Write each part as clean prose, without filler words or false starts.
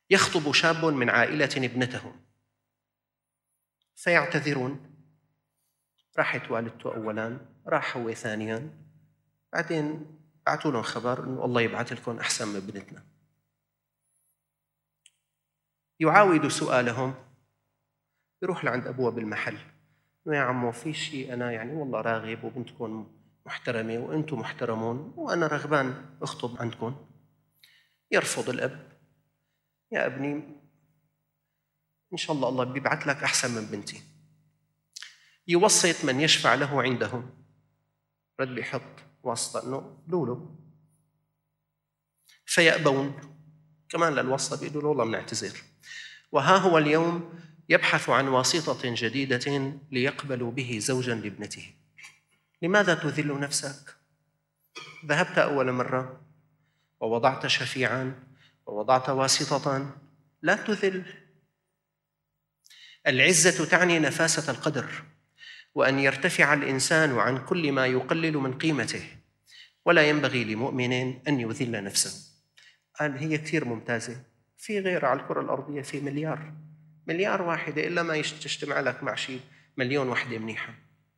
يخطب شاب من عائلة ابنته فيعتذرون. راحت والدته أولاً، راح هو ثانياً، بعدين بعثوا لهم خبر إنه الله يبعث لكم أحسن من بنتنا. يعاود سؤالهم، يروح لعند أبوه بالمحل إنه يا عمو في شيء، أنا يعني والله راغب وبنتكم محترمة وأنتم محترمون وأنا رغبان أخطب عندكم. يرفض الأب، يا ابني إن شاء الله بيبعث لك أحسن من بنتي. يوسط من يشفع له عندهم، رد بيحط واسطة إنه لولو، فيأبون كمان للواسطة، بيقولوا له والله بنعتذر. وها هو اليوم يبحث عن واسطة جديدة ليقبلوا به زوجاً لابنته. لماذا تذل نفسك؟ ذهبت أول مرة ووضعت شفيعاً ووضعت واسطة، لا تذل. العزة تعني نفاسة القدر، وأن يرتفع الإنسان عن كل ما يقلل من قيمته، ولا ينبغي لمؤمن أن يذل نفسه. قال هي كثير ممتازة، في غير على الكرة الأرضية في مليار واحدة، إلا ما تجتمع لك مع شيء مليون وحدة منيحة.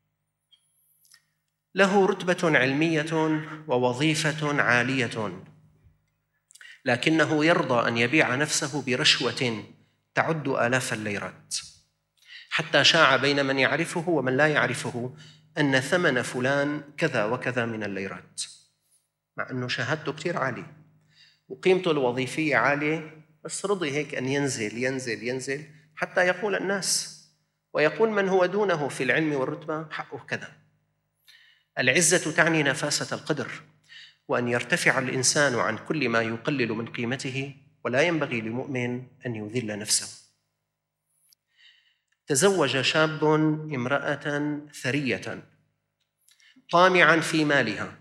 له رتبة علمية ووظيفة عالية، لكنه يرضى أن يبيع نفسه برشوة تعد آلاف الليرات، حتى شاع بين من يعرفه ومن لا يعرفه أن ثمن فلان كذا وكذا من الليرات، مع أنه شهادته كتير عالية وقيمته الوظيفية عالية، بس رضي هيك أن ينزل حتى يقول الناس ويقول من هو دونه في العلم والرتبة حقه كذا. العزة تعني نفاسة القدر، وأن يرتفع الإنسان عن كل ما يقلل من قيمته، ولا ينبغي لمؤمن أن يذل نفسه. تزوج شاب امرأة ثرية طامعاً في مالها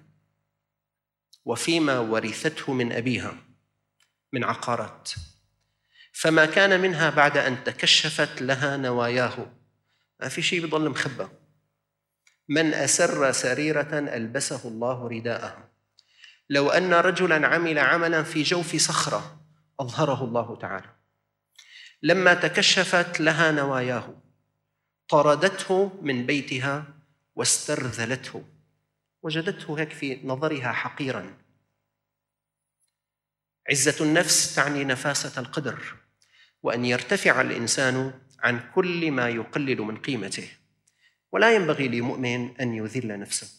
وفيما ورثته من أبيها من عقارات، فما كان منها بعد أن تكشفت لها نواياه. ما في شيء بيضل مخبى. من أسر سريرة ألبسه الله رداءها. لو أن رجلاً عمل عملاً في جوف صخرة أظهره الله تعالى. لما تكشفت لها نواياه طردته من بيتها واسترذلته، وجدته هيك في نظرها حقيراً. عزة النفس تعني نفاسة القدر، وأن يرتفع الإنسان عن كل ما يقلل من قيمته، ولا ينبغي لمؤمن أن يذل نفسه.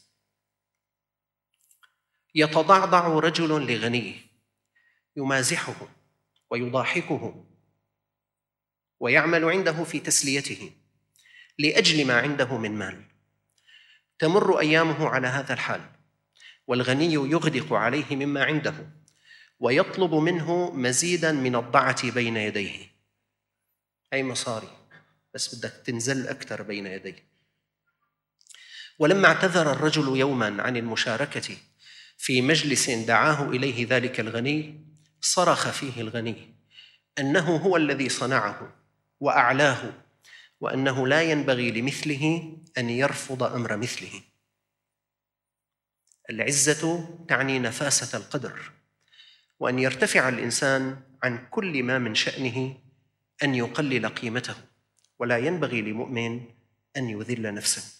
يتضعضع رجل لغني يمازحه ويضاحكه ويعمل عنده في تسليته لأجل ما عنده من مال. تمر أيامه على هذا الحال، والغني يغدق عليه مما عنده ويطلب منه مزيداً من الضعة بين يديه. أي مصاري بس بدك تنزل أكثر بين يديه. ولما اعتذر الرجل يوماً عن المشاركة في مجلس دعاه إليه ذلك الغني، صرخ فيه الغني أنه هو الذي صنعه وأعلاه، وأنه لا ينبغي لمثله أن يرفض أمر مثله. العزة تعني نفاسة القدر، وأن يرتفع الإنسان عن كل ما من شأنه أن يقلل قيمته، ولا ينبغي لمؤمن أن يذل نفسه.